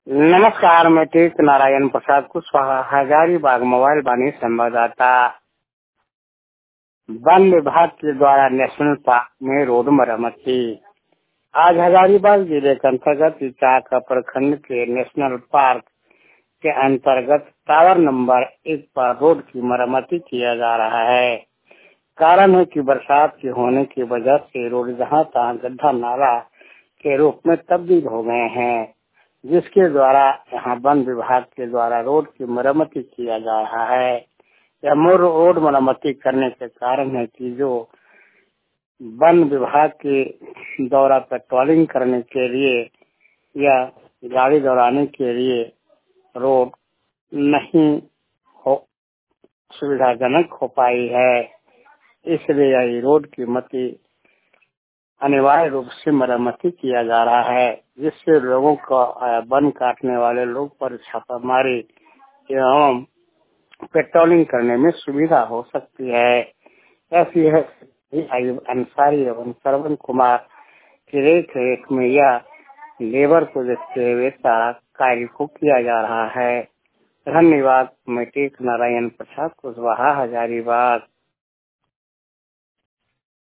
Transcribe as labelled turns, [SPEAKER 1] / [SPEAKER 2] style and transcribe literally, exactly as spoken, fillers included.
[SPEAKER 1] नमस्कार, मैं तीर्थ नारायण प्रसाद कुशवाहा हजारीबाग मोबाइल वाणी संवाददाता। वन विभाग के द्वारा नेशनल पार्क में रोड मरम्मती। आज हजारीबाग जिले के अंतर्गत इचाक प्रखंड के नेशनल पार्क के अंतर्गत टावर नंबर एक पर रोड की मरम्मती किया जा रहा है। कारण है कि बरसात के होने की वजह से रोड जहां तहां गड्ढा नाला के रूप में तब्दील हो गए हैं, जिसके द्वारा यहाँ वन विभाग के द्वारा रोड की मरम्मती किया जा रहा है। यह मोर रोड मरम्मती करने के कारण है कि जो वन विभाग के द्वारा पेट्रोलिंग करने के लिए या गाड़ी दौड़ाने के लिए रोड नहीं हो सुविधाजनक हो पाई है, इसलिए यह रोड की मती अनिवार्य रूप से मरम्मती किया जा रहा है, जिससे लोगों को वन काटने वाले लोग पर छापामारी एवं पेट्रोलिंग करने में सुविधा हो सकती है। ऐसी है अंसारी एवं श्रवण कुमार की रेख रेख में यह लेबर को देखते हुए सारा कार्य को किया जा रहा है। धन्यवाद। मैं तीर्थ नारायण प्रसाद कुशवाहा हजारीबाग।